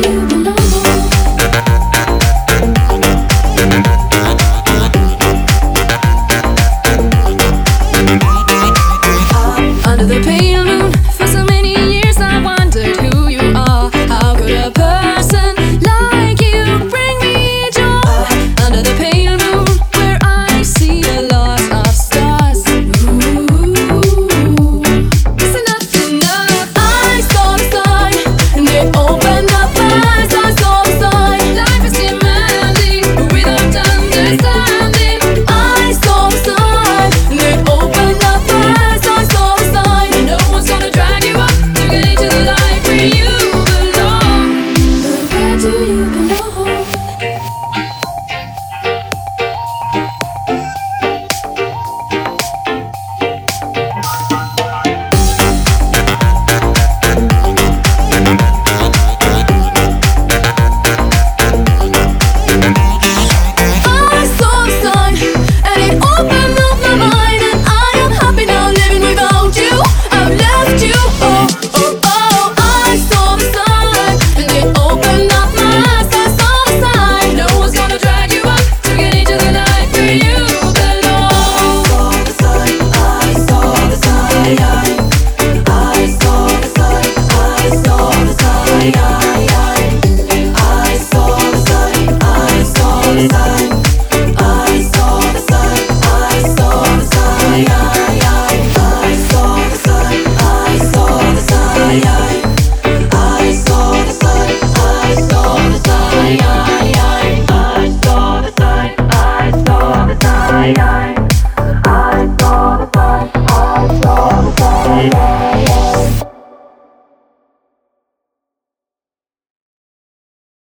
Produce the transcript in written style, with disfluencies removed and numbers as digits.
Under the pale moon, for so many years I wondered who you are. How could a person like you bring me joy? Under the pale moon, where I see a lot of stars. Ooh, is it not enough? I saw the sign, and they opened up eyes. I saw the sign. Life is demanding, without understanding. I saw the sign, and they opened up eyes. I saw the sign, and no one's gonna drag you up to get into the light where you belong. But where do you belong?